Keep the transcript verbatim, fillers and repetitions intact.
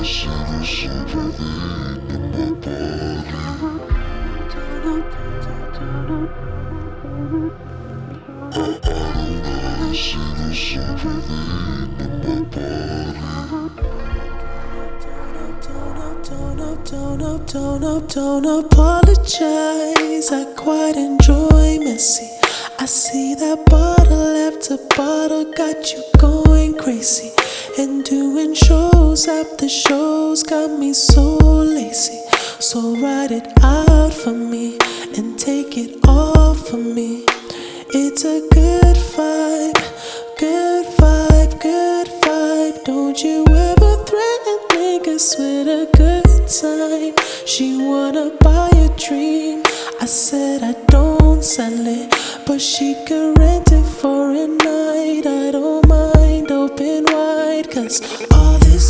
Don't, don't, don't apologize. I quite enjoy messy. I see that bottle after bottle got you going crazy. And doing shows after shows got me so lazy. So write it out for me and take it off for me. It's a good vibe, good vibe, good vibe. Don't you ever threaten niggas with a good time. She wanna buy a dream. I said I don't sell it, but she could rent it for a night. I don't mind, open wide, cause all this